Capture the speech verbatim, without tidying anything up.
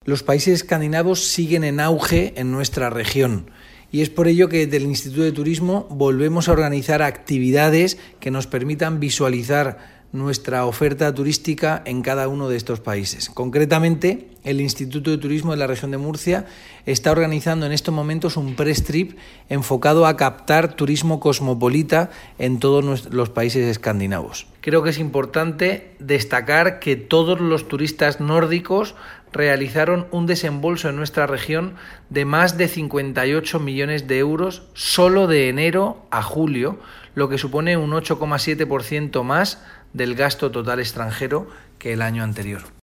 Los países escandinavos siguen en auge en nuestra región y es por ello que desde el Instituto de Turismo volvemos a organizar actividades que nos permitan visualizar nuestra oferta turística en cada uno de estos países. Concretamente, el Instituto de Turismo de la región de Murcia está organizando en estos momentos un press trip enfocado a captar turismo cosmopolita en todos los países escandinavos. Creo que es importante destacar que todos los turistas nórdicos realizaron un desembolso en nuestra región de más de cincuenta y ocho millones de euros solo de enero a julio, lo que supone un ocho coma siete por ciento más del gasto total extranjero que el año anterior.